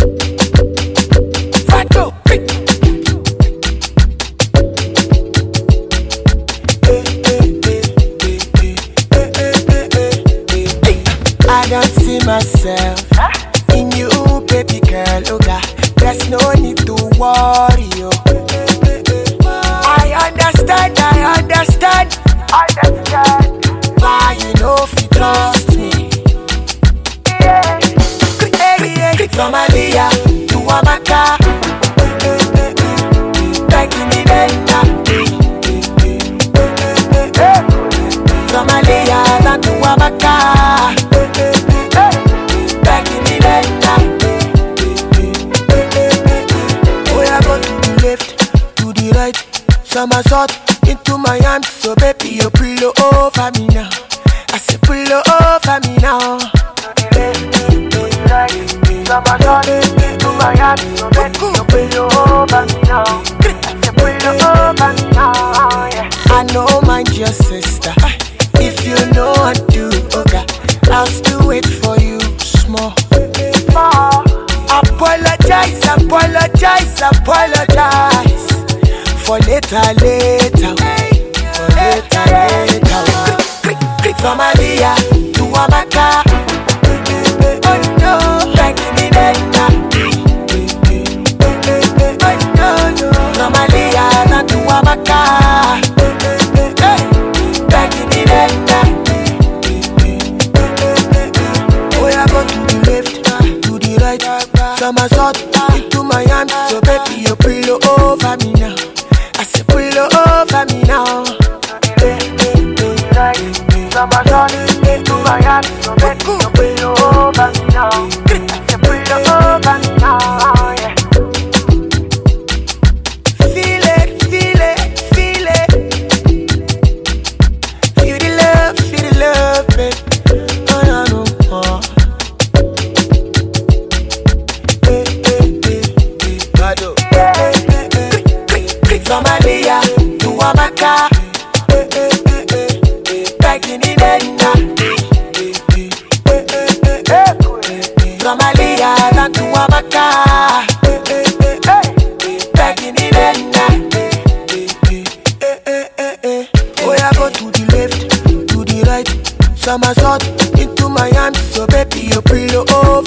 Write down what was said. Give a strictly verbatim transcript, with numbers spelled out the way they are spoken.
Fato. I don't see myself in you, baby girl. Oh God, there's no need to worry. Oh. I understand, I understand, understand why you know if you trust me. Yeah. From Aliyah to Amaka, back in the day. From Aliyah to Amaka, back in the day. Oh, I go to the left, to the right, somersault into my arms. So baby, you pull over me now. I say pull over me now. To the left, to the right, somersault into my arms. So baby, you pull over me now. I say pull over me now. Yeah. I know mind your sister. If you know what to do, okay, I'll still wait for you small. Small. Apologize, apologize, apologize for later, later, for later, later. From Aliyah to Amaka, oh no, back in the day. Oh no, no. From Aliyah to Amaka, back in the day. Oh, I go to the left, to the right, somersault into my arms. So baby, you pull over me now. I say pull over me now. Somersault into my arms. So baby, you pull over me now. I say pull over me now. Yeah. Feel it, feel it, feel it. Feel the love, feel the love, babe. Oh no, no, oh. Hey, hey, hey, hey. Bado. Hey, hey, hey, hey. From Aliyah to Amaka, hey, hey, hey, hey. Back in the day. From Aliyah to Amaka, back in the day. Oh, I go to the left, to the right, somersault into my arms. So baby, you pull over.